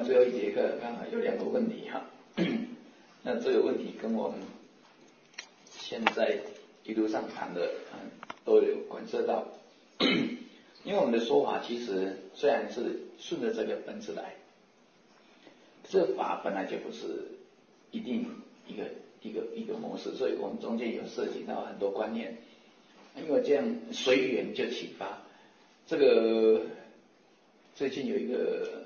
最后一节课，刚好有2个问题哈。那这个问题跟我们现在一路上谈的都有关涉到，因为我们的说法其实虽然是顺着这个本质来，这法本来就不是一定一个模式，所以我们中间有涉及到很多观念，因为这样随缘就启发。这个最近有一个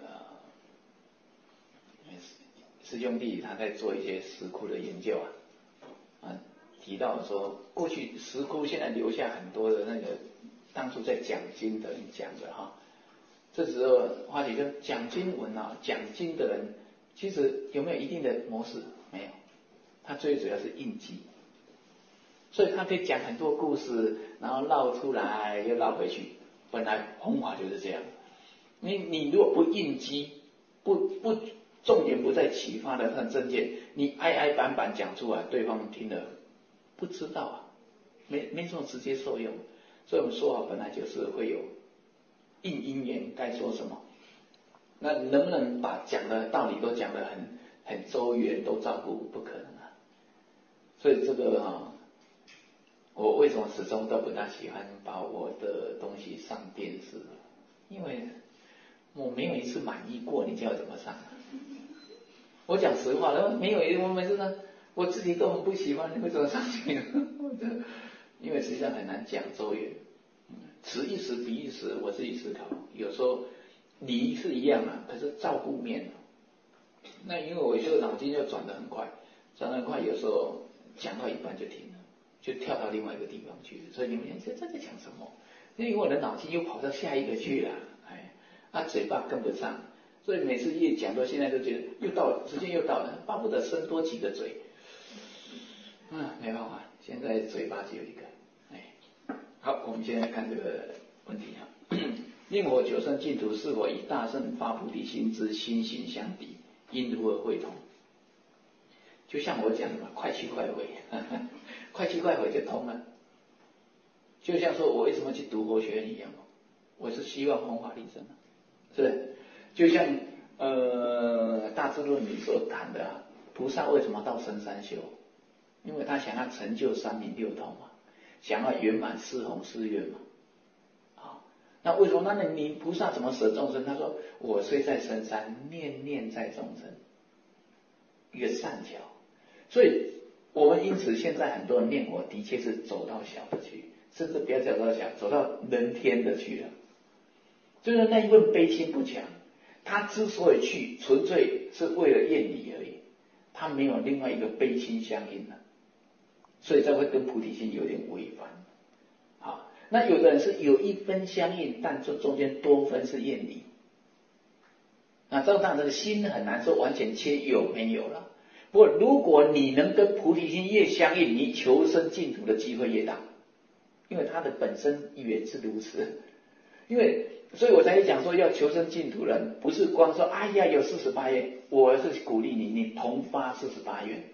师兄弟他在做一些石窟的研究提到说过去石窟现在留下很多的那个当初在讲经的人讲的这时候发觉就讲经文讲经的人其实有没有一定的模式？没有，他最主要是印记，所以他可以讲很多故事，然后绕出来又绕回去。本来弘法就是这样，你如果不印记，不重点不在启发的那真见，你挨板板讲出来，对方听了不知道没什么直接受用。所以我们说法本来就是会有应因缘该说什么，那能不能把讲的道理都讲得很周圆，都照顾？不可能所以这个我为什么始终都不大喜欢把我的东西上电视？因为我没有一次满意过，你叫我怎么上？我讲实话了，没有我每次呢，我自己根本不喜欢，你为什么上去？因为实际上很难讲周圆，此一时彼一时，我自己思考，有时候理是一样可是照顾面那因为我就脑筋就转得很快，有时候讲到一半就停了，就跳到另外一个地方去，所以你们这在讲什么？因为我的脑筋又跑到下一个去了，嘴巴跟不上，所以每次越讲到现在都觉得又到了，时间又到了，巴不得生多几个嘴，没办法，现在嘴巴只有一个。好，我们现在看这个问题令我求生净土是否与大圣发菩提心之心行相抵？因如何会同？就像我讲的嘛，快去快回，快去快回就通了。就像说我为什么去读佛学院一样，我是希望弘法利生是不是？就像大智论里所谈的菩萨为什么到深山修？因为他想要成就三明六通嘛，想要圆满四弘誓愿嘛。那为什么？那你菩萨怎么舍众生？他说我虽在深山，念念在众生，一个善巧。所以我们因此现在很多人念佛的确是走到小的去，甚至不要走到小，走到人天的去了。就是那一份悲心不强，他之所以去，纯粹是为了厌离而已，他没有另外一个悲心相应所以才会跟菩提心有点违反。那有的人是有一分相应，但这中间多分是厌离。这当然这个心很难说完全切有没有了。不过如果你能跟菩提心越相应，你求生净土的机会越大，因为它的本身原是如此。所以我才讲说要求生净土人，不是光说哎呀有48愿，我是鼓励你同发48愿，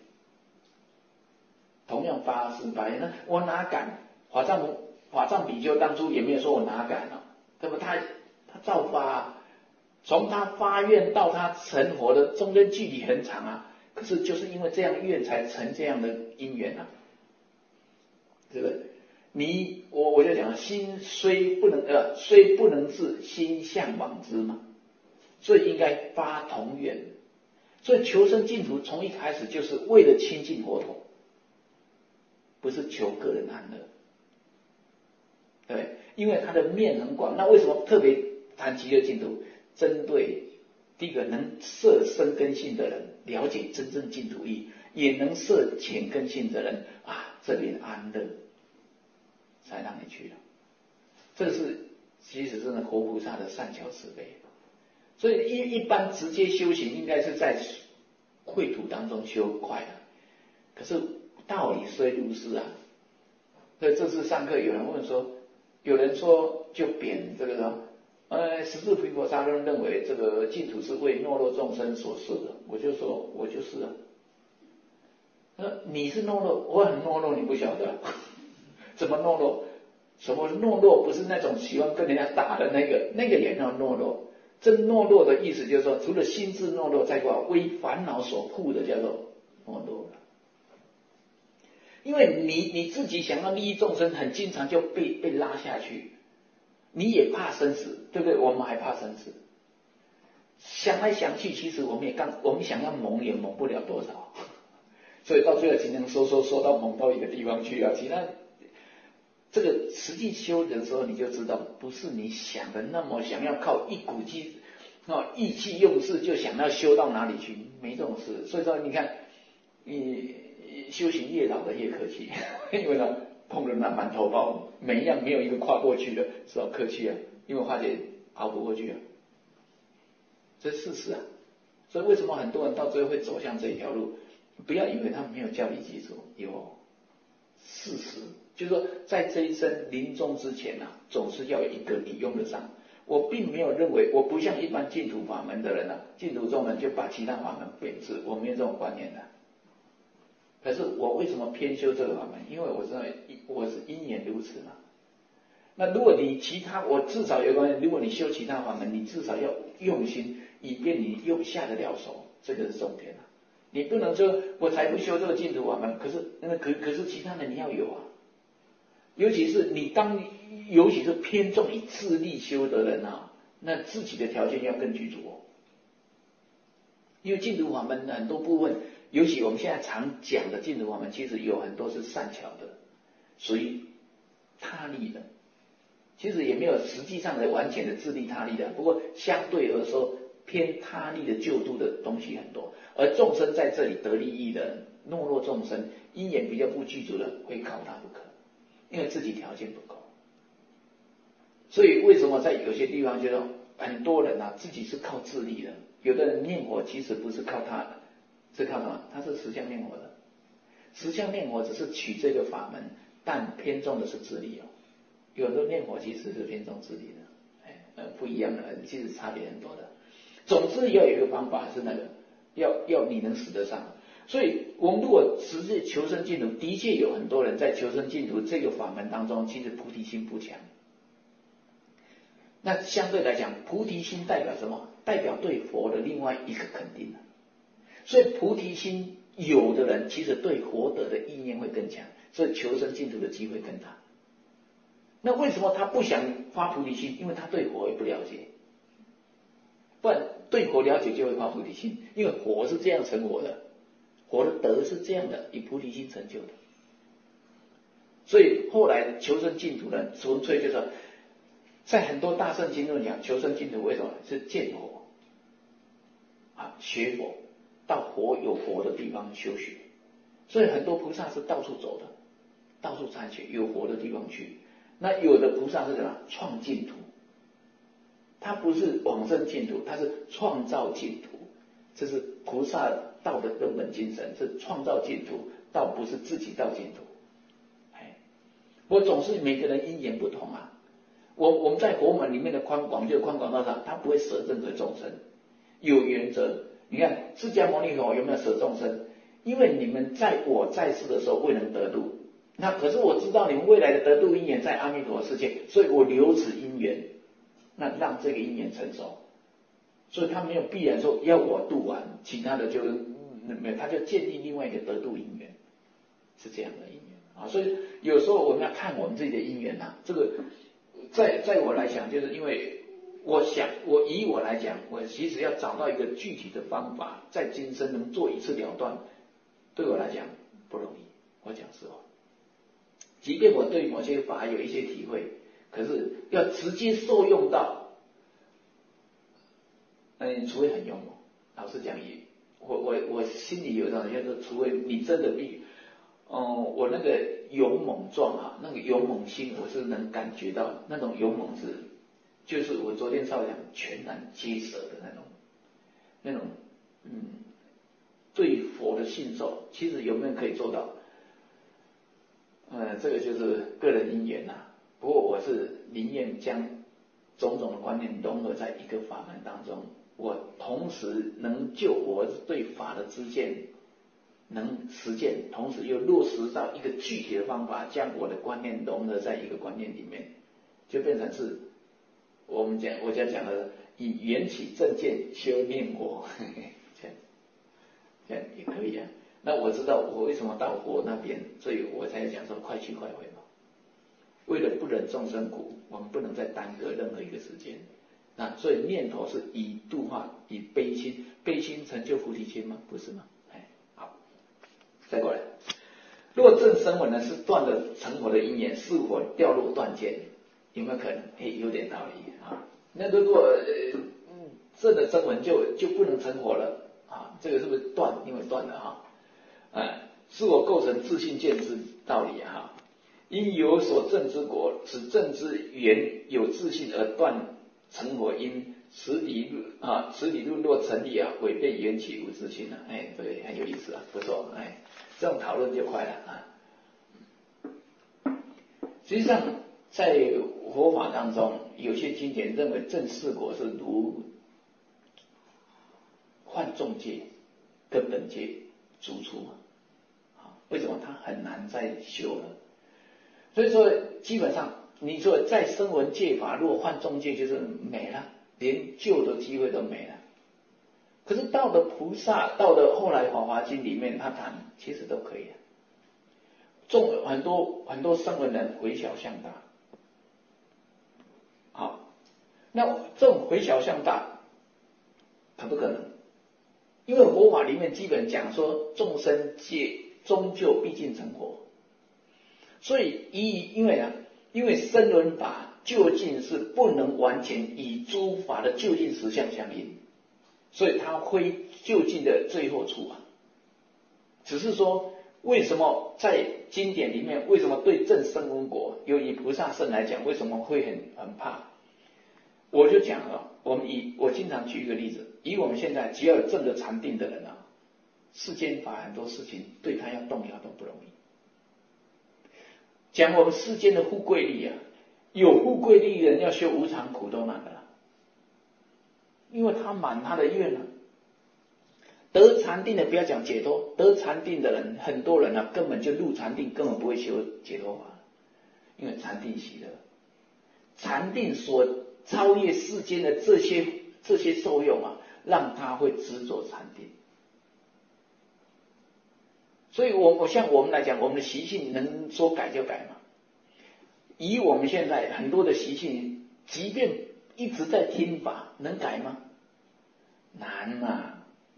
同样发48愿。那我哪敢？法藏比丘当初也没有说我哪敢对不？他照发从他发愿到他成佛的中间距离很长可是就是因为这样愿才成这样的因缘对不对？我就讲心虽不能至，心向往之嘛，所以应该发同愿。所以求生净土从一开始就是为了亲近佛陀，不是求个人安乐。对，因为它的面很广。那为什么特别谈极乐净土？针对第一个能摄生根性的人，了解真正净土意，也能摄浅根性的人这边安乐，才让你去了。这是其实是活菩萨的善巧慈悲。所以一般直接修行应该是在秽土当中修快可是道理虽如是所以这次上课有人问说，有人说就贬这个十智毗婆沙论认为这个净土是为懦弱众生所设的，我就说我就是你是懦弱，我很懦弱，你不晓得怎么懦弱？什么懦弱？不是那种喜欢跟人家打的那个也叫懦弱， 这懦弱的意思就是说，除了心智懦弱，再过为烦恼所缚的叫做懦弱了。因为你自己想要利益众生，很经常就被拉下去，你也怕生死，对不对？我们还怕生死，想来想去，其实我们想要蒙也蒙不了多少，所以到最后只能说到蒙到一个地方去啊。其他这个实际修的时候，你就知道，不是你想的那么想要靠一股意气用事就想要修到哪里去，没这种事。所以说，你看，你修行越老的越客气，因为呢碰了那满头包，每一样没有一个跨过去的，只好客气啊，因为发觉熬不过去啊，这是事实啊。所以为什么很多人到最后会走向这一条路？不要以为他们没有教理基础，有事实，就是说在这一生临终之前啊，总是要有一个你用得上。我并没有认为，我不像一般净土法门的人啊，净土宗人就把其他法门贬值，我没有这种观念的。可是我为什么偏修这个法门？因为我知道我是因缘如此嘛。那如果你其他，我至少有个观念，如果你修其他法门，你至少要用心，以便你又下得了手，这个是重点啊。你不能说我才不修这个净土法门，可是其他的你要有啊。尤其是尤其是偏重以自力修的人啊，那自己的条件要更具足哦。因为净土法门很多部分，尤其我们现在常讲的净土法门，其实有很多是善巧的，属于他力的，其实也没有实际上的完全的自利他力的。不过相对而说，偏他力的救度的东西很多，而众生在这里得利益的懦弱众生，因缘比较不具足的，会靠他不可，因为自己条件不够。所以为什么在有些地方觉得很多人啊自己是靠自力的，有的人念佛其实不是靠他，是靠什么？他是实相念佛的，实相念佛只是取这个法门，但偏重的是自力哦。有的念佛其实是偏重自力的，不一样的，其实差别很多的。总之要有一个方法是那个，要你能使得上。所以我们如果实际求生净土，的确有很多人在求生净土这个法门当中，其实菩提心不强。那相对来讲，菩提心代表什么？代表对佛的另外一个肯定。所以菩提心有的人，其实对佛德的意念会更强，所以求生净土的机会更大。那为什么他不想发菩提心？因为他对佛也不了解。不然对佛了解就会发菩提心，因为佛是这样成佛的，佛的德是这样的，以菩提心成就的。所以后来求生净土呢，纯粹就是在很多大圣经中讲，求生净土为什么是见佛啊，学佛，到有佛的地方修学。所以很多菩萨是到处走的，到处参学，有佛的地方去。那有的菩萨是什么？创净土，他不是往生净土，他是创造净土。这是菩萨道的根本精神，是创造净土，倒不是自己到净土。我总是每个人因缘不同啊。我们在佛门里面的宽广，就宽广到啥？他不会舍任何众生，有原则。你看释迦牟尼佛有没有舍众生？因为你们在我在世的时候未能得度，那可是我知道你们未来的得度因缘在阿弥陀世界，所以我留此因缘，那让这个因缘成熟。所以他没有必然说要我度完，其他的就没有，他就建立另外一个得度因缘，是这样的因缘啊。所以有时候我们要看我们自己的因缘啊，这个在我来讲，就是因为以我来讲，我其实要找到一个具体的方法，在今生能做一次了断，对我来讲不容易。我讲实话，即便我对某些法有一些体会，可是要直接受用到，除非很勇猛。老实讲，我心里有一种就是除非你真的我那个勇猛状啊，那个勇猛心，我是能感觉到那种勇猛就是我昨天稍微讲全然接舍的那种对佛的信受，其实有没有可以做到？这个就是个人因缘啊。不过我是宁愿将种种的观念融合在一个法门当中，我同时能就我对法的知见能实践，同时又落实到一个具体的方法，将我的观念融合在一个观念里面，就变成是我家讲的以缘起正见修念我，这样也可以啊。那我知道我为什么到佛那边，所以我才讲说快去快回嘛。为了不忍众生苦，我们不能再耽搁任何一个时间。那所以念头是以度化，以悲心，悲心成就菩提心吗？不是吗？好，再过来。若正声闻呢是断了成佛的因缘，是否掉入断见？有没有可能？有点道理啊。那如果正的声闻就不能成佛了啊？这个是不是断？因为断了哈。是否构成自信见之道理哈？因有所证之果，此证之缘有自信而断成佛因，此理论若成立啊，违背缘起无自信了。对，很有意思啊，不错。这种讨论就快了啊。实际上，在佛法当中，有些经典认为正四果是如幻众界根本界逐出为什么它很难再修了？所以说，基本上你说在声闻界法，如果换众界就是没了，连救的机会都没了。可是到了菩萨，到了后来《法华经》里面，他谈其实都可以很多声闻人回小向大，好，那这种回小向大可不可能？因为佛法里面基本讲说众生界终究毕竟成佛，所以因为声闻法究竟是不能完全以诸法的究竟实相相应，所以它会究竟的最后处只是说为什么在经典里面，为什么对正声闻果，以菩萨圣来讲，为什么会很怕？我就讲了，我经常举一个例子，以我们现在只要有正的禅定的人世间法很多事情对他要动摇都不容易。讲我们世间的富贵力有富贵力的人要修无常苦都难了，因为他满他的愿得禅定的不要讲解脱，得禅定的人很多人根本就入禅定，根本不会修解脱法，因为禅定喜乐，禅定所超越世间的这些受用让他会执着禅定。所以像我们来讲，我们的习性能说改就改嘛。以我们现在很多的习性，即便一直在听法，能改吗？难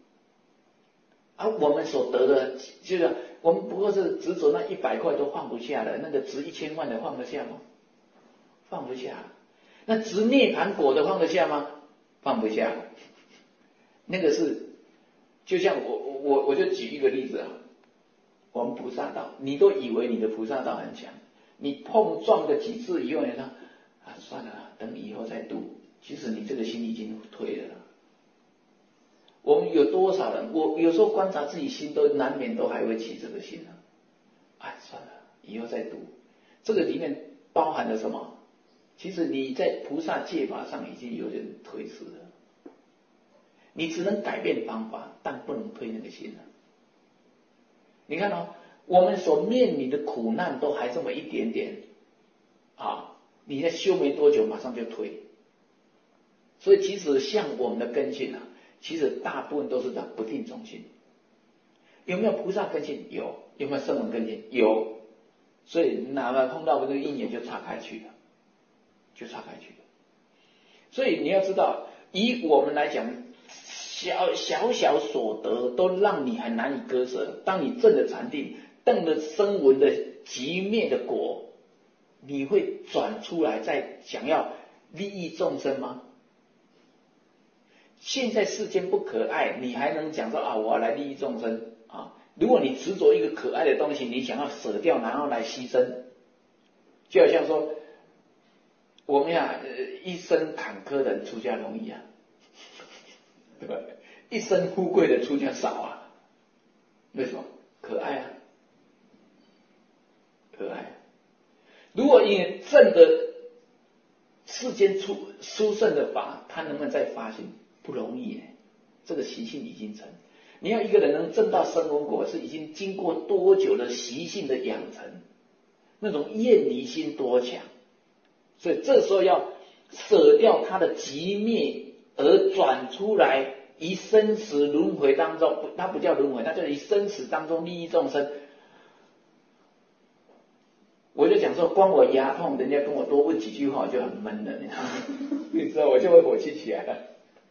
我们所得的，就是我们不过是执着那100块都放不下的，那个值1000万的放得下吗？放不下。那值涅槃果的放得下吗？放不下。那个是，就像我就举一个例子我们菩萨道，你都以为你的菩萨道很强，你碰撞个几次以后，你说算了，等以后再度。其实你这个心已经退了。我们有多少人，我有时候观察自己心，都难免都还会起这个心算了，以后再度。这个里面包含了什么？其实你在菩萨戒法上已经有点退失了。你只能改变方法，但不能退那个心你看我们所面临的苦难都还这么一点点你在修没多久马上就退。所以其实像我们的根性其实大部分都是在不定中心。有没有菩萨根性？有。有没有声闻根性？有。所以哪怕碰到这个因缘就岔开去了。所以你要知道，以我们来讲，小所得都让你很难以割舍。当你证了禅定，证了声闻的极灭的果，你会转出来再想要利益众生吗？现在世间不可爱，你还能讲说我要来利益众生如果你执着一个可爱的东西，你想要舍掉，然后来牺牲，就好像说我们一生坎坷的人出家容易对吧？一生富贵的出家少为什么？可爱可爱。如果你证的世间殊胜的法，他能不能再发心？不容易这个习性已经成。你要一个人能证到声闻果，是已经经过多久的习性的养成，那种厌离心多强。所以这时候要舍掉他的极灭而转出来，于生死轮回当中，它不叫轮回，它叫于生死当中利益众生。我就讲说，光我牙痛，人家跟我多问几句话，我就很闷了，你知道，我就会火气起来了。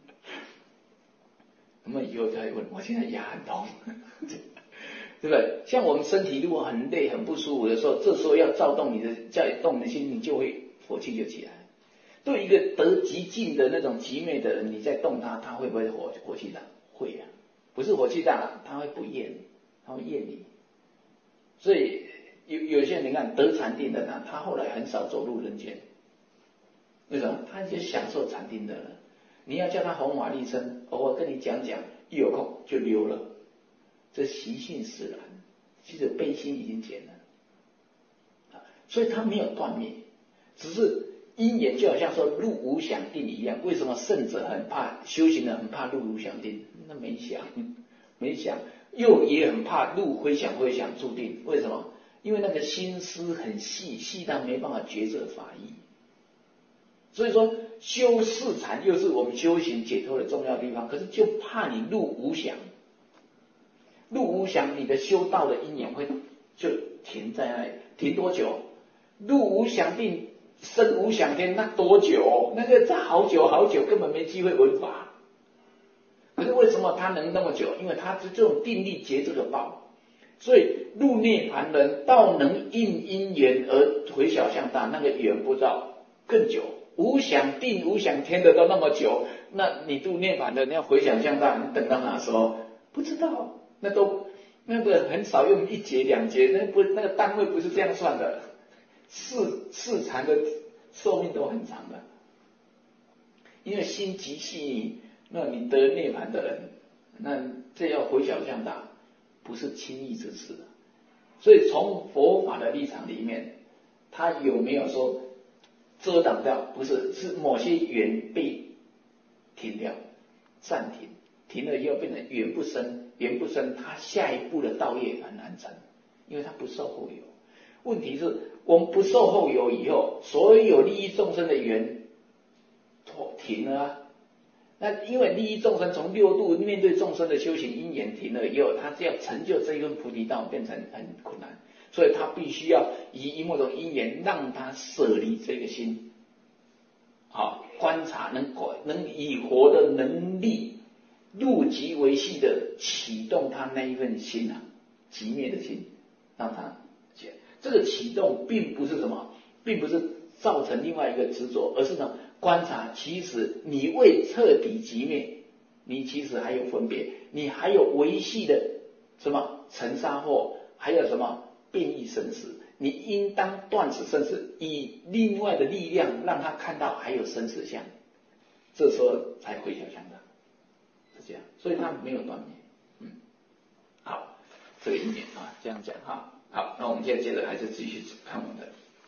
那么以后才会问，我现在牙很痛，对不对？像我们身体如果很累、很不舒服的时候，这时候要躁动你的，叫你动你的心，你就会火气就起来。对一个得极尽的那种极美的人，你在动他，他会不会火气大？会啊，不是火气大，他会不厌，他会厌你。所以有些人你看得禅定的呢，他后来很少走入人间，为什么？他就享受禅定的了。你要叫他弘法利生，偶尔跟你讲讲，一有空就溜了，这习性使然。其实悲心已经减了，所以他没有断灭，只是因缘就好像说入无想定一样。为什么圣者很怕修行人很怕入无想定？那没想，又也很怕入回想注定。为什么？因为那个心思很细，细到没办法抉择法义。所以说修四禅又是我们修行解脱的重要地方，可是就怕你入无想，入无想你的修道的因缘会就停在那里，停多久？入无想定生无想天，那多久？那个好久好久，根本没机会闻法。可是为什么他能那么久？因为他是这种定力结这个报，所以入涅盘人道能应因缘而回小向大，那个缘不到更久。无想定无想天的都那么久，那你入涅盘的你要回想向大，你等到哪时候？不知道，那个很少用1节2节，那个单位不是这样算的。四禅的寿命都很长的，因为心极细腻，那你得涅盘的人，那这要回小向大，不是轻易之事的。所以从佛法的立场里面，他有没有说遮挡掉？不是，是某些缘被停掉，暂停，停了以后变成缘不生，缘不生，他下一步的道业很难成，因为他不受后有。问题是我们不受后有以后，所有利益众生的缘停了啊。那因为利益众生从6度面对众生的修行因缘停了以后，他要成就这一份菩提道变成很困难，所以他必须要以某种因缘让他舍离这个心，好观察能以活的能力入极为细的启动他那一份心啊，极灭的心，让他这个启动并不是什么，并不是造成另外一个执着，而是呢观察，其实你未彻底极灭，你其实还有分别，你还有维系的什么尘沙惑，还有什么变异生死，你应当断此生死，以另外的力量让他看到还有生死相，这时候才回小向大，是这样，所以他没有断灭。好，这个因缘啊，这样讲哈。好，那我们现在接着还是继续看我们的。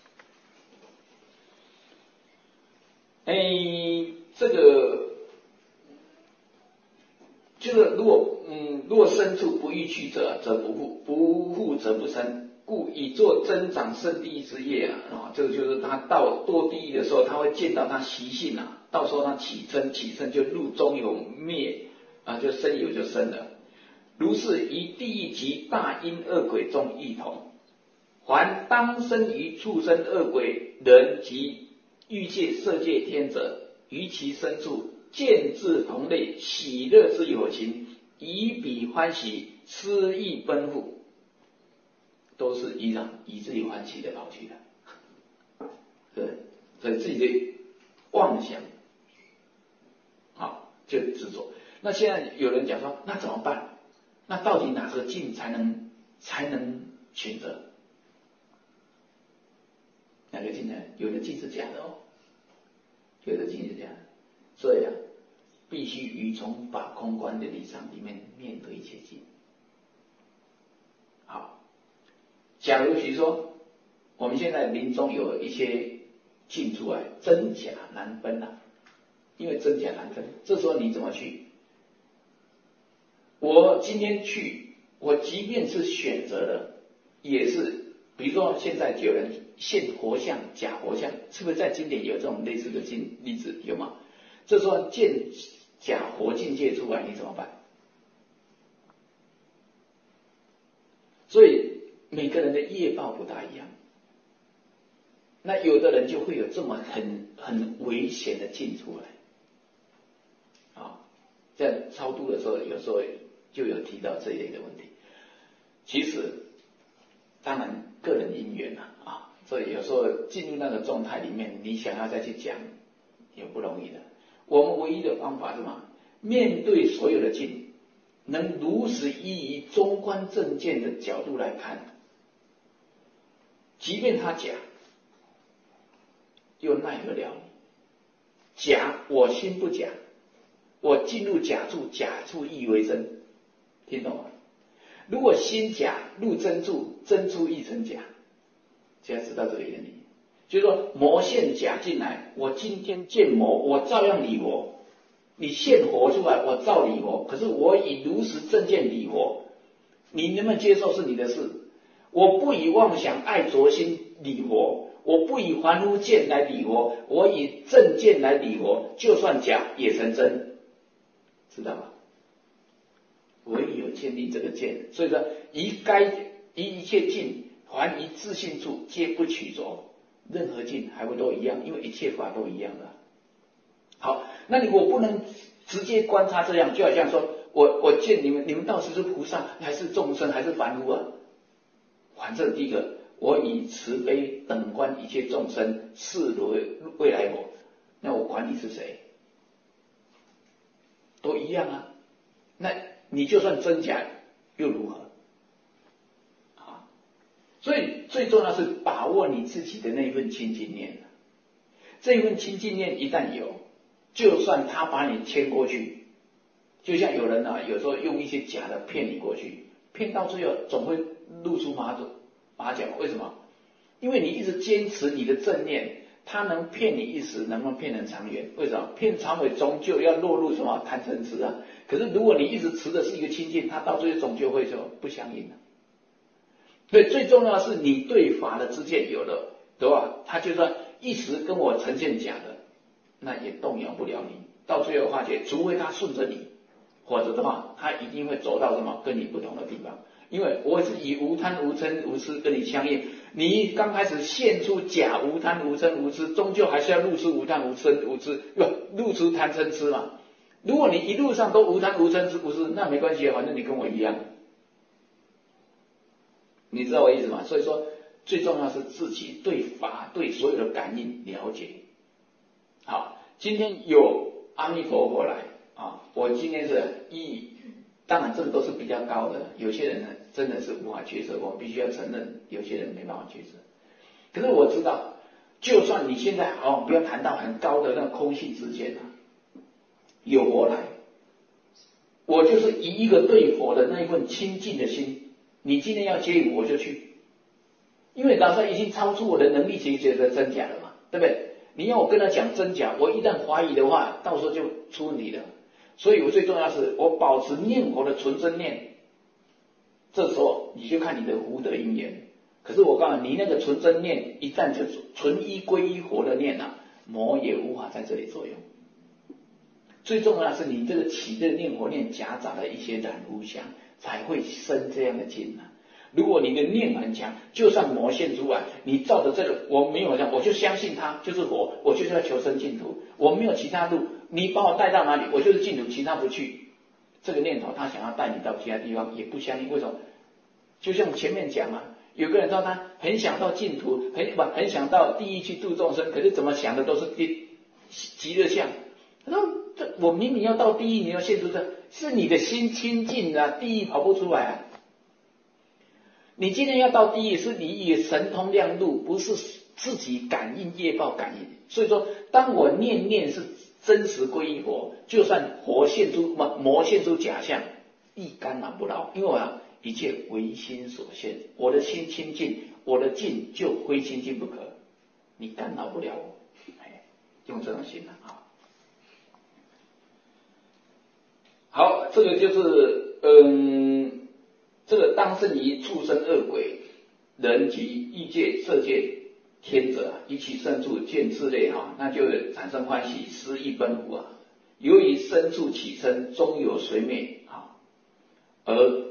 这个若生处不欲去者，则不复；不复则不生。故以作增长圣地狱之业啊，这个就是他到堕地狱的时候，他会见到他习性啊，到时候他起嗔就入中有灭啊，就生有就生了。如是于地狱及大阴恶鬼中亦同。凡当生于畜生恶鬼人及欲界色界天者，于其深处见至同类喜乐之有情，以彼欢喜，失意奔赴，都是依自己欢喜的跑去的，对，所以自己的妄想，好就执着。那现在有人讲说，那怎么办？那到底哪个境才能选择？哪个境呢？有的境是假的哦，有的境是假的，所以必须于从法空观的立场里面面对一切境。好，假如比如说我们现在临终有一些境出来，真假难分啊，因为真假难分，这时候你怎么去？我今天去，我即便是选择了，也是，比如说现在有人现活像、假活像，是不是在经典有这种类似的例子？有吗？ 这时候见假活境界出来，你怎么办？所以每个人的业报不大一样，那有的人就会有这么很危险的境出来啊。在超度的时候，有时候就有提到这一类的问题。其实当然个人因缘啊，所以有时候进入那个状态里面，你想要再去讲也不容易的。我们唯一的方法是什么？面对所有的境，能如实依于中观正见的角度来看，即便它假，又奈何了你？假，我心不假，我进入假处，假处亦为真，听懂吗？如果心假入真处，真处亦成假。现在知道这个原理，就是说魔现假进来，我今天见魔，我照样理我。你现活出来，我照理活，可是我以如实正见理活，你能不能接受是你的事。我不以妄想爱着心理活，我不以凡夫见来理活，我以正见来理活，就算假也成真，知道吗？唯有建立这个见，所以说一切境还于自性处，皆不取着。任何境还不都一样，因为一切法都一样的。好，那你我不能直接观察这样，就好像说我见你们到底是菩萨还是众生还是凡夫啊？反正第一个，我以慈悲等观一切众生，视为未来我，那我管你是谁，都一样啊。那你就算真假又如何啊？所以最重要是把握你自己的那一份清净念，这一份清净念一旦有，就算他把你牵过去，就像有人有时候用一些假的骗你过去，骗到最后总会露出马脚。为什么？因为你一直坚持你的正念，他能骗你一时，能不能骗人长远？为什么？骗长尾终究要落入什么贪嗔痴啊？可是如果你一直持的是一个清净，他到最后终究会说不相应的。所以最重要的是你对法的知见有了，对吧？他就算一时跟我呈现假的，那也动摇不了你。到最后发觉，除非他顺着你，否则的话，他一定会走到什么跟你不同的地方。因为我是以无贪无嗔无痴跟你相应，你刚开始现出假无贪无嗔无痴，终究还是要露出无贪无嗔无痴，露出贪嗔痴嘛。如果你一路上都无贪无嗔无痴，那没关系，反正你跟我一样。你知道我意思吗？所以说，最重要是自己对法对所有的感应了解。好，今天有阿弥陀佛来啊，我今天是当然这个都是比较高的，有些人呢真的是无法抉择，我们必须要承认，有些人没办法抉择。可是我知道，就算你现在不要谈到很高的那个空性之见有我来，我就是以一个对佛的那一份清净的心，你今天要接引我就去，因为老师已经超出我的能力去觉得真假了嘛，对不对？你要我跟他讲真假，我一旦怀疑的话，到时候就出问题了。所以我最重要是我保持念佛的纯真念，这时候你就看你的福德因缘。可是我告诉你，那个纯真念一旦就纯一归一佛的念魔也无法在这里作用。最重要的是你这个起的念佛念夹杂了一些染污相，才会生这样的境如果你的念很强，就算魔现出来，你照着这个，我没有这样，我就相信他就是佛，我就是要求生净土，我没有其他路，你把我带到哪里，我就是净土，其他不去。这个念头他想要带你到其他地方也不相应，为什么？就像前面讲有个人说他很想到净土，很想到地狱去度众生，可是怎么想的都是极乐相。他说我明明要到地狱，你要现出这，是你的心清净地狱跑不出来你今天要到地狱，是你以神通亮度，不是自己感应业报感应。所以说，当我念是真实归依佛，就算佛现出魔现出假象，亦干扰不了，因为一切唯心所现，我的心清净，我的净就非清净不可，你干扰不了我。用这种心好，这个就是这个当生于畜生恶鬼人及异界色界天者，一其生处见次类那就产生欢喜，失意奔赴由于深处起身，终有水灭啊，而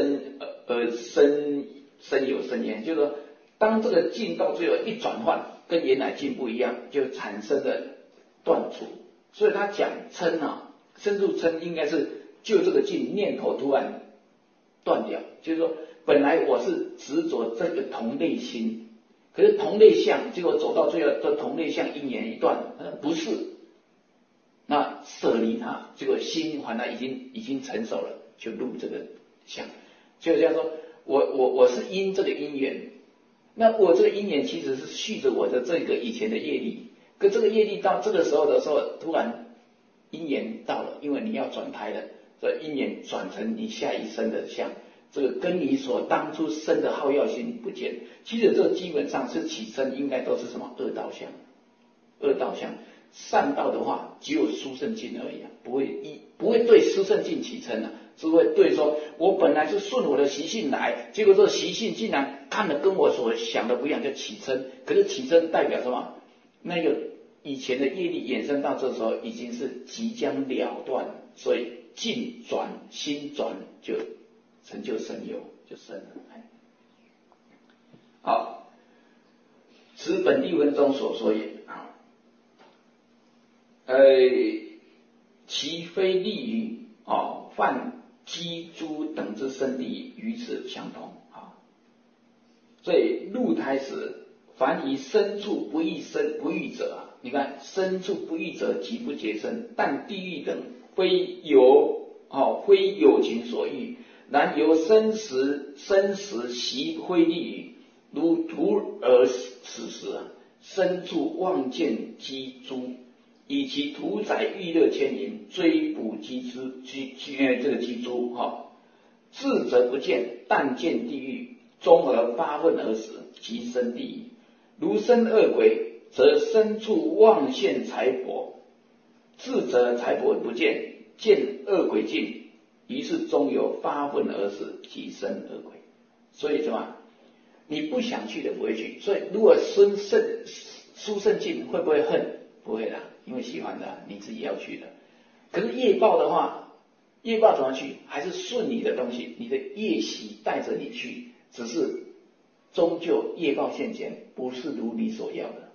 生有生焉，就是说，当这个境到最后一转换，跟原来境不一样，就产生了断除。所以他讲嗔啊，深处嗔应该是就这个境念头突然断掉，就是说，本来我是执着这个同类心，可是同类相，结果走到最后，这同类相因缘一断，不是，那舍离它，结果心还它已经成熟了，就入这个相，就这样说。我是因这个因缘，那我这个因缘其实是续着我的这个以前的业力，可这个业力到这个时候的时候，突然因缘到了，因为你要转胎了，这因缘转成你下一生的相，这个跟你所当初生的好药心不见。其实这基本上是起身应该都是什么恶道相，恶道相。善道的话，只有殊胜境而已啊，不会对殊胜境起嗔啊，只会对说，我本来是顺我的习性来，结果这个习性竟然看了跟我所想的不一样，就起嗔。可是起嗔代表什么？那个以前的业力衍生到这时候已经是即将了断，所以境转心转就成就生有，就生了。好，此本地文中所说也啊。其非利于犯鸡猪等之生地与此相同啊。所以入胎时，凡以深处不欲者啊，你看深处不欲者即不结生，但地狱等非有情所欲，然由生时习非利于，如徒而此时啊，深处望见鸡猪。以其屠宰欲乐牵引，追捕这个鸡猪至则不见，但见地狱，终而发愤而死，即生地狱。如生恶鬼，则深处望现财帛，至则财帛不见，见恶鬼尽，于是终有发愤而死，即生恶鬼。所以什么？你不想去的不会去。所以如果殊胜境会不会恨？不会的，因为喜欢的你自己要去的。可是业报的话，业报怎么去？还是顺你的东西，你的业习带着你去，只是终究业报现前，不是如你所要的。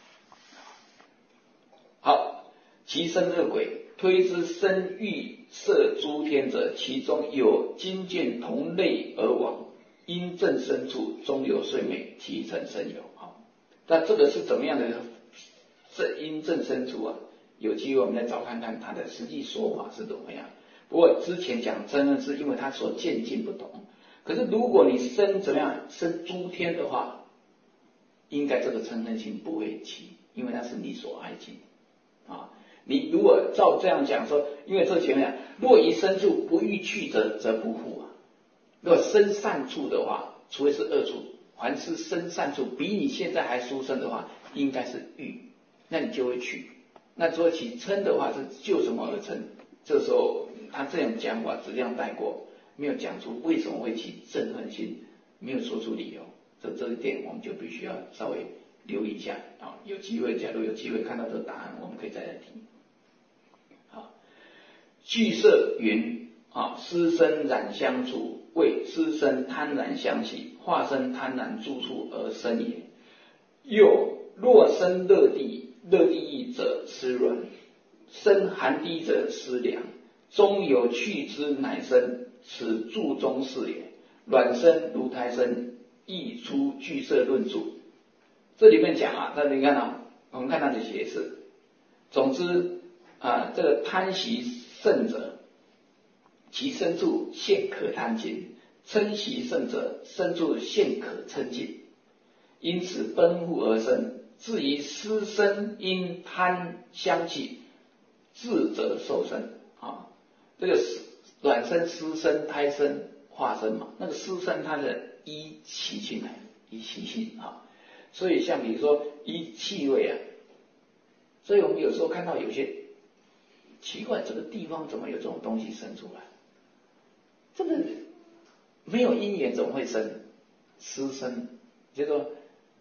好，其生恶鬼，推之生欲色诸天者，其中有精见同类而往，因正深处，终有睡灭，其成生有。好，那这个是怎么样的？这因正深处啊，有机会我们再找看看它的实际说法是怎么样。不过之前讲真的是因为它所见境不同，可是如果你生怎么样生诸天的话，应该这个嗔恨心不会起，因为那是你所爱境啊。你如果照这样讲说，因为这前面讲，若以深处不欲去者，则不复啊。如果生善处的话，除非是恶处，凡是生善处比你现在还殊胜的话，应该是欲。那你就会去。那说起嗔的话是就什么而嗔？这时候他这样讲法只这样带过，没有讲出为什么会起憎恨心，没有说出理由。这一点我们就必须要稍微留意一下啊。有机会，假如有机会看到这个答案，我们可以再来听。好，具色云湿身染相处，为湿身贪婪相起，化身贪婪住处而生也。又若生热地狱者湿软，生寒地者湿凉，终有去之乃生，此住中是也。卵生如胎生，亦出具色论著。这里面讲啊，那你看我们看它的解释。总之这个贪习甚者，其深处现可贪尽；嗔习甚者，深处现可嗔尽。因此奔赴而生。至于湿身因贪相起，自则受生这个卵生、湿生、胎生、化生嘛，那个湿生它的依习性来，依习性所以像比如说依气味所以我们有时候看到有些奇怪，这个地方怎么有这种东西生出来？这个没有因缘怎么会生湿生？就是说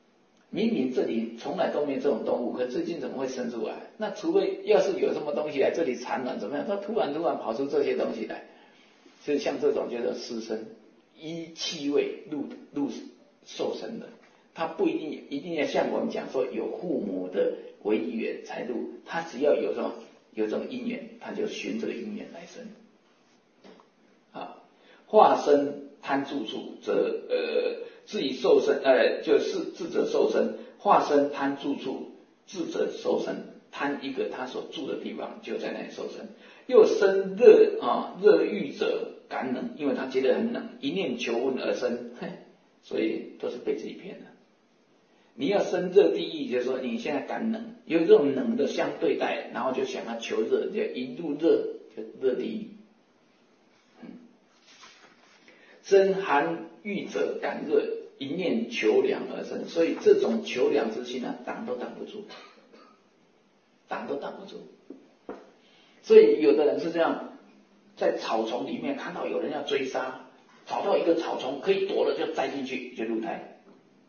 明明这里从来都没有这种动物，可最近怎么会生出来？那除非要是有什么东西来这里产卵，怎么样？它突然跑出这些东西来，所以像这种叫做湿生，依气味入受生的，它不一定要像我们讲说有父母的为缘才入，它只要有这种因缘，它就循这个因缘来生。啊，化身贪住处，则自己受生，就是智者受生，化身贪住处，智者受生，贪一个他所住的地方，就在那里受生。又生热欲者感冷，因为他觉得很冷，一念求温而生，所以都是被自己骗了。你要生热地狱，就是说你现在感冷，有这种冷的相对待，然后就想要求热，就一路热，就热地狱。生寒欲者感热，一念求凉而生，所以这种求凉之心呢，挡都挡不住。所以有的人是这样，在草丛里面看到有人要追杀，找到一个草丛可以躲了，就栽进去就入胎，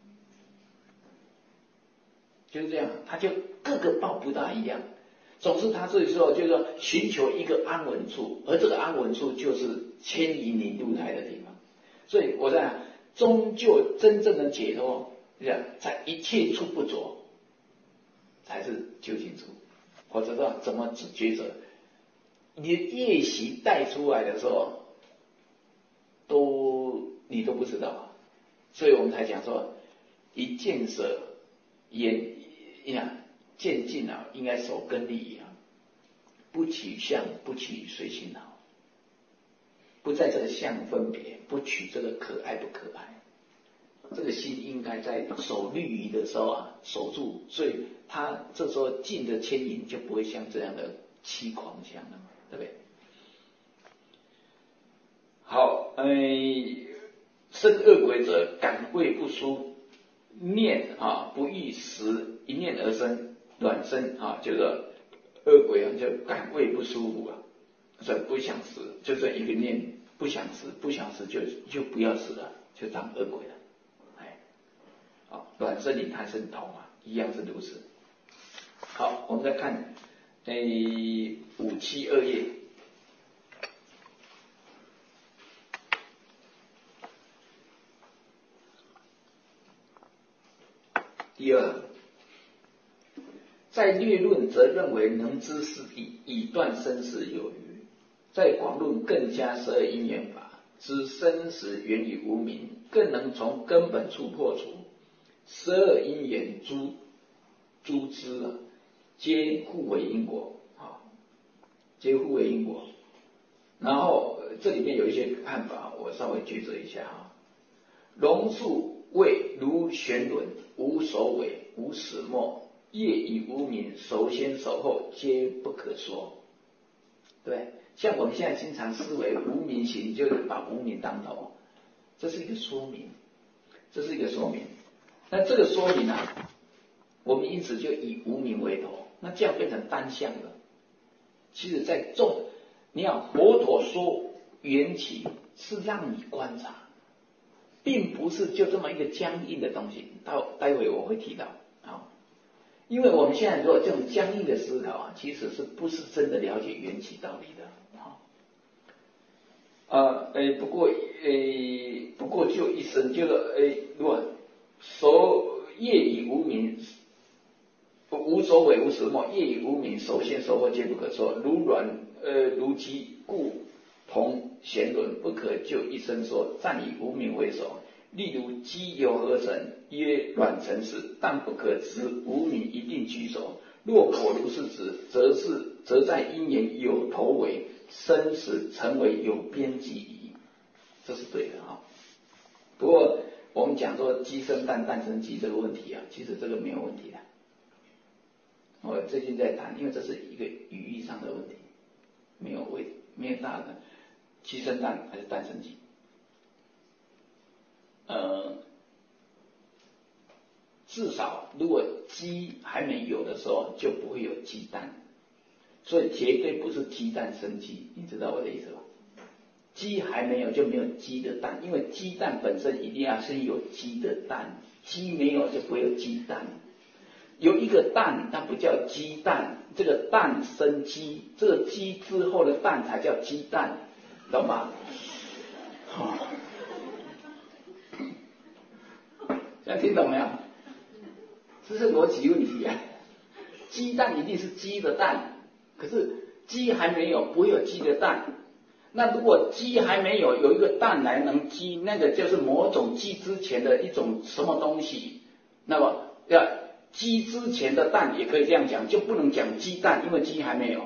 就是这样，他就各个报不大一样。总之他这里说就是说寻求一个安稳处，而这个安稳处就是牵引你入胎的地方。所以我在讲，终究真正的解脱，在一切处不着，才是究竟处。我知道怎么抉择，你的业习带出来的时候，你都不知道，所以我们才讲说，一见舍渐进啊，应该守根利啊，不取相，不取随心好。不在这个相分别，不取这个可爱不可爱，这个心应该在守律仪的时候啊守住，所以他这时候进的牵引就不会像这样的欺狂相了，对不对？好，生恶鬼者，感味不舒，念不欲食，一念而生卵生就是恶鬼就感味不舒服啊，所以不想死，就这一个念。不想死就不要死了，就当恶鬼了。卵生里胎生同一样是如此。好，我们再看572页。第二，在略论则认为能知是地，以断生死有余。在广论更加12因缘法，知生死源于无明，更能从根本处破除。12因缘诸支皆互为因果，皆互为因果。然后这里面有一些看法，我稍微抉择一下龙树谓如旋轮，无首尾，无始末，业以无明，首先首后，皆不可说，对。像我们现在经常思维无明行，就是把无明当头，这是一个说明。那这个说明我们因此就以无明为头，那这样变成单向的。其实在你要佛陀说缘起是让你观察，并不是就这么一个僵硬的东西。待会我会提到因为我们现在如果这种僵硬的思考其实是不是真的了解缘起道理的不过就一生就是如果业以无明，无首尾无始末，业以无明，首先首后皆不可说。如鸡，故同弦轮，不可就一生说。暂以无明为首。例如鸡由何成？曰卵成始，但不可执无明一定居首。若果如是执，则在因缘有头尾，生死成为有边际矣。这是对的不过我们讲说鸡生蛋，蛋生鸡这个问题其实这个没有问题的。我最近在谈，因为这是一个语义上的问题，没有大的鸡生蛋还是蛋生鸡。至少如果鸡还没有的时候，就不会有鸡蛋，所以绝对不是鸡蛋生鸡，你知道我的意思吧？鸡还没有就没有鸡的蛋，因为鸡蛋本身一定要先有鸡的蛋鸡没有就不会有鸡蛋。有一个蛋，它不叫鸡蛋，这个蛋生鸡，这个鸡之后的蛋才叫鸡蛋，懂吗？现在听懂没有？这是逻辑问题啊！鸡蛋一定是鸡的蛋，可是鸡还没有，不会有鸡的蛋。那如果鸡还没有，有一个蛋来能鸡，那个就是某种鸡之前的一种什么东西。那么要鸡之前的蛋也可以这样讲，就不能讲鸡蛋，因为鸡还没有，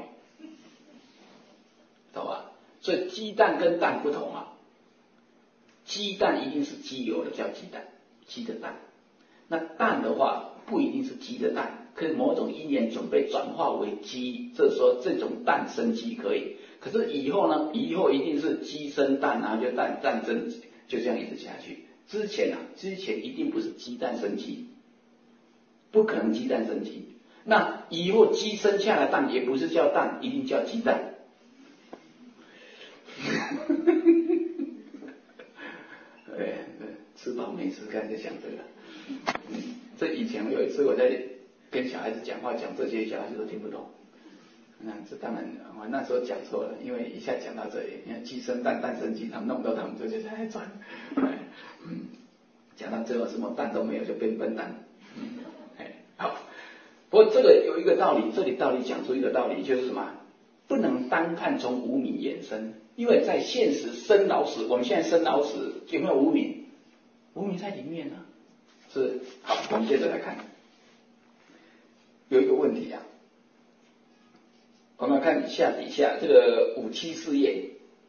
懂吧？所以鸡蛋跟蛋不同啊。鸡蛋一定是鸡有的叫鸡蛋，鸡的蛋。那蛋的话不一定是鸡的蛋，可以某种因缘准备转化为鸡，这时候这种蛋生鸡可以。可是以后呢？以后一定是鸡生蛋，然后就蛋生，就这样一直下去。之前一定不是鸡蛋生鸡，不可能鸡蛋生鸡。那以后鸡生下的蛋也不是叫蛋，一定叫鸡蛋。对，吃饱没事干就想这个。这以前有一次我在跟小孩子讲话，讲这些小孩子都听不懂。那这当然我那时候讲错了，因为一下讲到这里，因为鸡生蛋，蛋生鸡，他们弄不到他们就在转。讲到最后什么蛋都没有，就变笨蛋。好，不过这个有一个道理，这里道理讲出一个道理，就是什么？不能单看从无明衍生，因为在现实生老死，我们现在生老死有没有无明？无明在里面呢。是，好，我们接着来看，有一个问题啊，我们看底下这个574页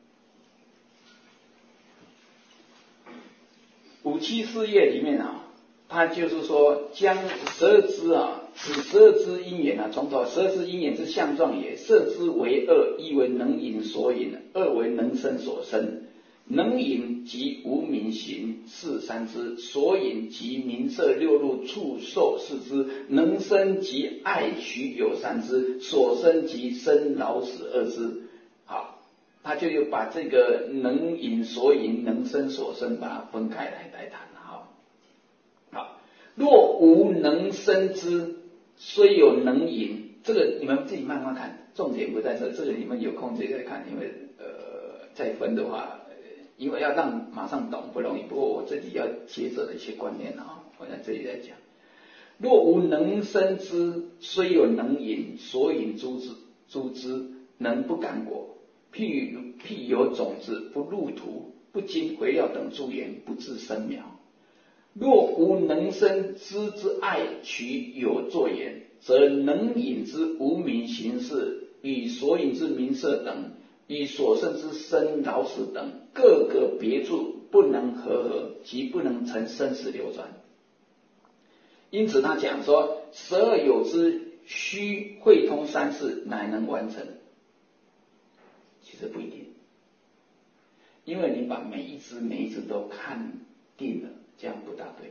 ，574页里面啊，它就是说将12支啊，此12支因缘啊，从头12支因缘之相状也，摄之为二，一为能引所引，二为能生所生。能引即无明行是三支，所引即名色六入触受四支，能生即爱取有三支，所生即生老死二支。好，他就又把这个能引所引、能生所生把它分开来谈。好，若无能生之，虽有能引，这个你们自己慢慢看，重点不在这，这个你们有空自己再看，因为再分的话。因为要让马上懂不容易，不过我自己要接着的一些观念啊，我在这里在讲。若无能生之，虽有能引，所引诸之，能不感果。譬有种子，不入土，不经肥料等助缘，不自生苗。若无能生之爱取有作缘，则能引之无明行识，与所引之名色等，与所生之生老死等，各个别处，不能和，即不能成生死流转。因此他讲说，12有之须会通三世，乃能完成。其实不一定，因为你把每一支都看定了，这样不大对。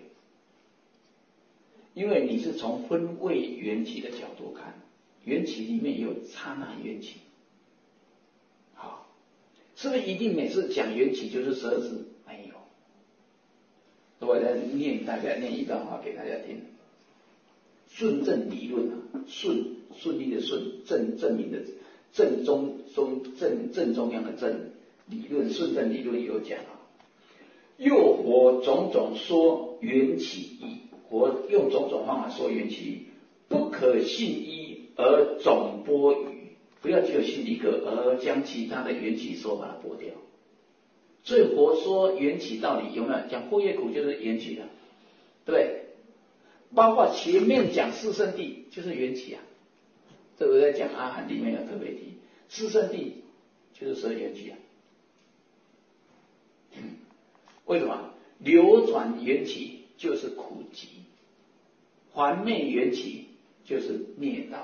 因为你是从分位缘起的角度看，缘起里面也有刹那缘起。好，是不是一定每次讲缘起就是12支？没有。我来大概念一段话给大家听。顺正理论啊，顺利的顺，证明的正中央的正，理论顺正理论有讲啊。又佛种种说缘起义，佛用种种方法说缘起义，不可信一而总剥语，不要只有信一个而将其他的缘起说把它剥掉。所以佛说缘起道理有没有讲惑业苦就是缘起的，对不对？包括前面讲四圣谛就是缘起啊，这个在讲阿含里面有特别提，四圣谛就是12缘起啊。为什么？流转缘起就是苦集，还灭缘起就是灭道。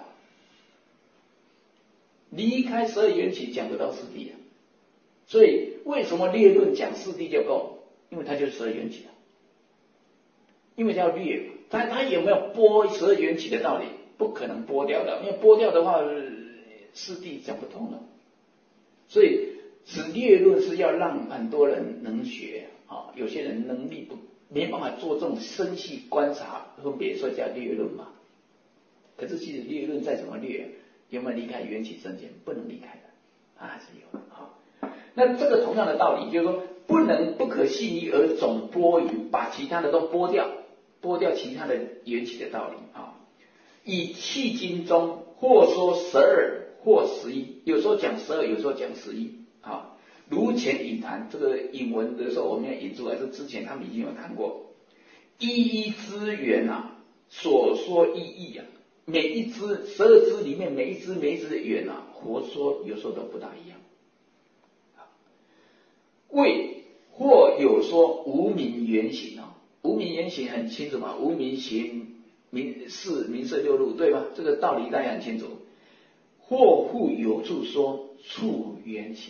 离开12缘起讲不到四谛啊，所以为什么列论讲四谛就够？因为它就是12缘起啊，因为叫略。他有没有剥12缘起的道理？不可能剥掉的，因为剥掉的话，四谛讲不通了。所以此列论是要让很多人能学啊，有些人能力没办法做这种深细观察分别，所以叫略论嘛。可是其实略论再怎么略，有没有离开缘起真见？不能离开的，还是有啊。那这个同样的道理，就是说不可信依而总拨于，把其他的都拨掉，拨掉其他的缘起的道理啊。以迄今中，或说12，或11，有时候讲12，有时候讲11啊。如前引谈，这个引文的时候我们要引出来，是之前他们已经有谈过。一一支缘啊，所说意义啊，每一支12支里面每一支的缘啊，活说有时候都不大一样。为或有说无明缘行啊，无明缘行很清楚嘛，无明行名色六路，对吧？这个道理大家很清楚。或复有处说处缘行，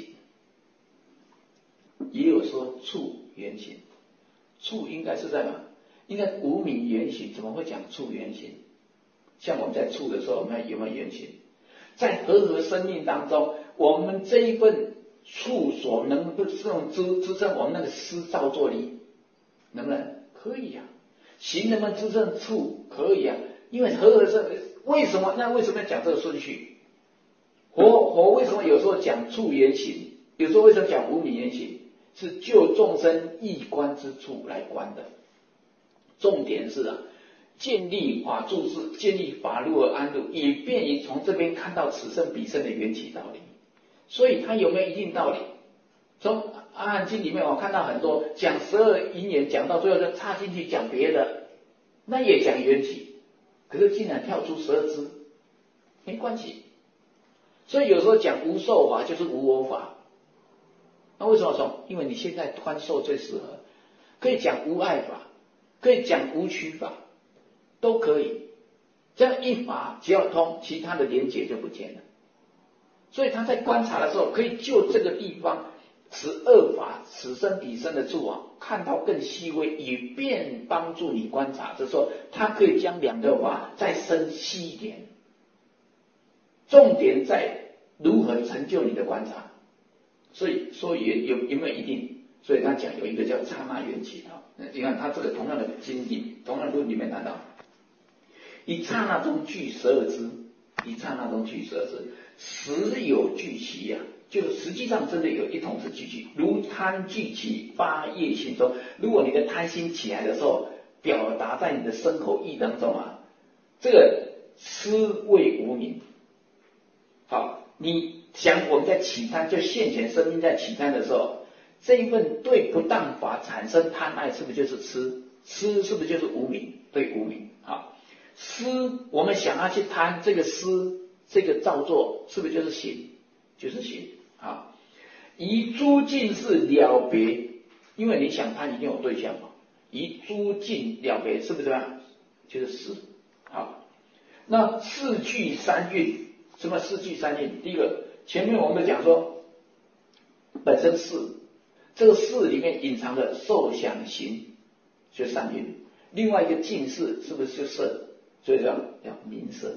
也有说处缘行，处应该是在哪？应该无明缘行，怎么会讲处缘行？像我们在处的时候，我们有没有缘行？在和生命当中，我们这一份处所能不能支撑我们那个思造作力？能不能？可以啊。行能不能支撑处？可以啊。因为和生，为什么要讲这个顺序？佛为什么有时候讲处缘行，有时候为什么讲无明缘行？是就众生易观之处来观的。重点是啊，建立法注释，建立法路而安路，也便于从这边看到此生彼生的缘起道理。所以它有没有一定道理？从阿含经里面我看到很多讲12因缘，讲到最后就插进去讲别的，那也讲缘起，可是竟然跳出12支，没关系。所以有时候讲无受法就是无我法，那为什么说？因为你现在观受最适合，可以讲无爱法，可以讲无取法，都可以。这样一法只要通，其他的连结就不见了。所以他在观察的时候，可以就这个地方此二法此生彼生的处啊，看到更细微，以便帮助你观察。这时候他可以将两个法再深细一点。重点在如何成就你的观察，所以说有没有一定？所以他讲有一个叫刹那缘起啊。你看他这个同样的经历，同样论里面谈到，以刹那中具12支，以刹那中具12支，实有具其啊，就实际上真的有一同是具其，如贪具其发业心中。如果你的贪心起来的时候，表达在你的身口意当中啊，这个思谓无明。好，你想我们在起贪，就现前生命在起贪的时候，这一份对不当法产生贪爱，是不是就是痴？痴是不是就是无明？对，无明。好，思我们想要去贪这个思，这个造作，是不是就是行？就是行。好，以诸境是了别，因为你想贪一定有对象嘛，以诸境了别，是不是这样？就是思。好，那四句三韵。什么四句三韵？第一个，前面我们讲说，本身四，这个四里面隐藏的受想行，就三韵。另外一个境识，是不是就色？所以叫名色，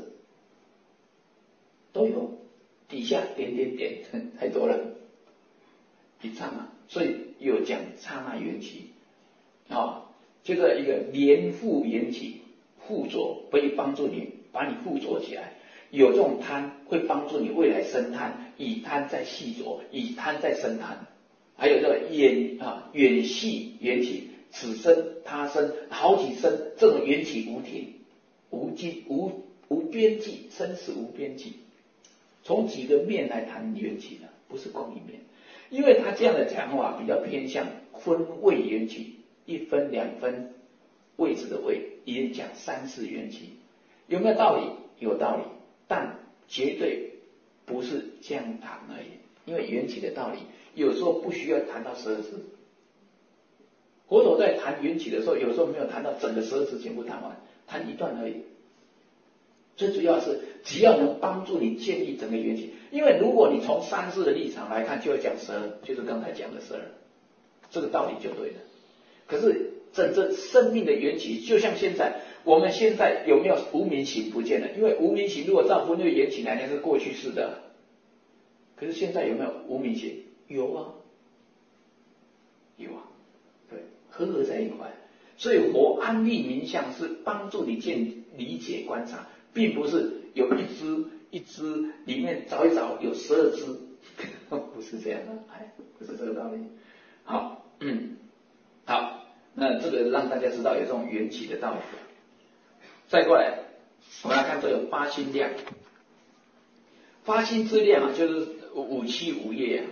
都有。底下点点点，太多了，一刹那，所以有讲刹那缘起啊，就是一个连缚缘起，附着可以帮助你把你附着起来。有这种贪会帮助你未来生贪，以贪再细着，以贪再生贪。还有这个远系缘起，此生他生好几生，这种缘起无停，无边际，生死无边际。从几个面来谈缘起的，不是光一面。因为他这样的讲话比较偏向分位缘起，一分两分位置的位，也讲三世缘起，有没有道理？有道理。但绝对不是这样谈而已，因为缘起的道理有时候不需要谈到12支。佛陀在谈缘起的时候，有时候没有谈到整个12支全部谈完，谈一段而已。最主要是只要能帮助你建立整个缘起，因为如果你从三世的立场来看，就会讲12，就是刚才讲的12，这个道理就对了。可是整个生命的缘起，就像现在。我们现在有没有无明行不见了？因为无明行如果照分类缘起来讲是过去式的，可是现在有没有无明行？有啊，有啊，对，合在一块。 所以佛安立名相是帮助你理解观察，并不是有一只里面找一找有12只，不是这样的，不是这个道理。好，好，那这个让大家知道有这种缘起的道理。再过来，我们来看这个发心量。发心之量就是五七五业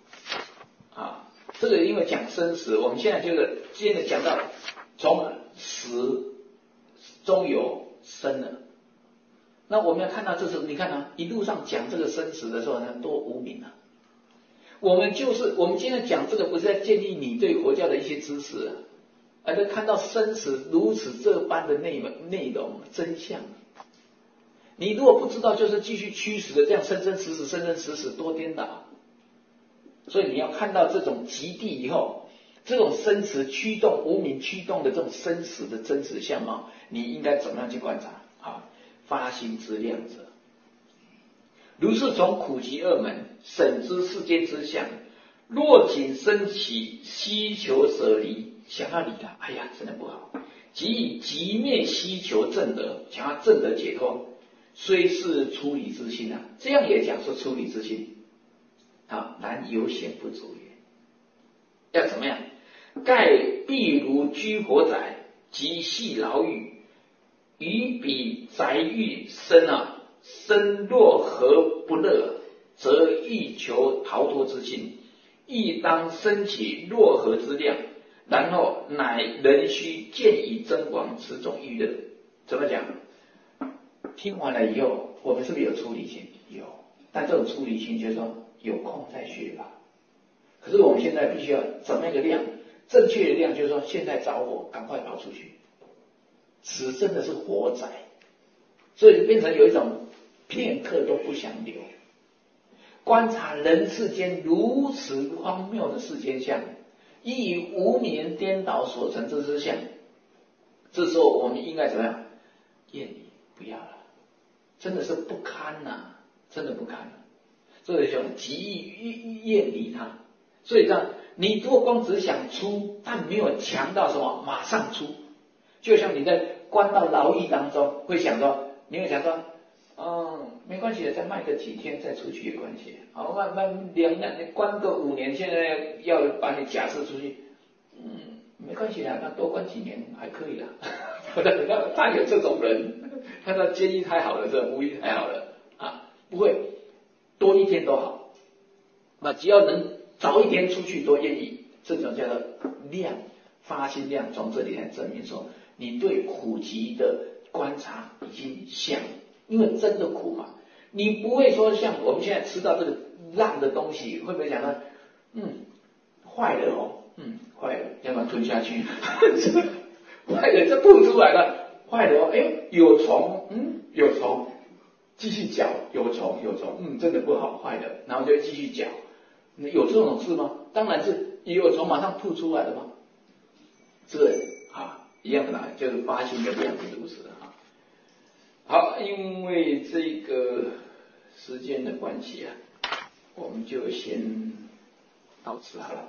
这个因为讲生死，我们现在就是接着讲到从死中有生了。那我们要看到这是你看一路上讲这个生死的时候呢，多无明啊！我们今天讲这个，不是在建立你对佛教的一些知识而是看到生死如此这般的内容真相。你如果不知道，就是继续驱使的这样生生死死，生生死死，多颠倒。所以你要看到这种极地以后，这种生死驱动无明驱动的这种生死的真实相貌，你应该怎么样去观察？发心之量者，如是从苦集二门审知世间之相，若仅生起希求舍离，想要离它，哎呀，真的不好。即以即灭希求正德，想要正德解脱，虽是出离之心这样也讲说出离之心。然有显不足也。要怎么样？盖必如居火宅，及系牢狱，于彼宅狱身若何不乐，则欲求逃脱之心，亦当生起若何之量，然后乃人须见以增广此种欲乐。怎么讲？听完了以后，我们是不是有出离心？有，但这种出离心就是说有空再学吧。可是我们现在必须要怎么样一个量？正确的量就是说，现在着火，赶快跑出去。此真的是火灾，所以变成有一种片刻都不想留。观察人世间如此荒谬的世间相，以无明颠倒所成之思相，这时候我们应该怎么样？厌离，不要了，真的是不堪真的不堪了。所以就极易厌离它。所以这样，你如果光只想出，但没有强到什么马上出，就像你在关到牢狱当中，你会想说，没关系的，再卖个几天再出去有关系。慢慢你关个5年，现在要把你假释出去，没关系的，那多关几年还可以啦。他有这种人，他的监狱太好了，这无疑太好了不会多一天都好。那只要能早一天出去都愿意，这种叫做量，发心量。从这里来证明说，你对苦集的观察已经像，因为真的苦嘛，你不会说像我们现在吃到这个烂的东西，会不会想到坏了坏了，要不要吞下去？坏了，这吐出来了，坏了有虫，有虫，继续搅，有虫，真的不好，坏了，然后就继续搅。有这种事吗？当然是有虫马上吐出来的吗？这个一样的就是发心的量是如此好，因为这个时间的关系我们就先到此好了。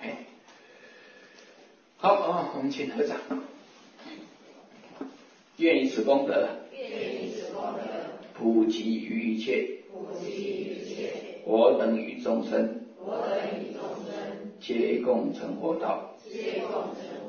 好我们请合掌。愿以此功德，普及于一切，我等与众生，皆共成佛道。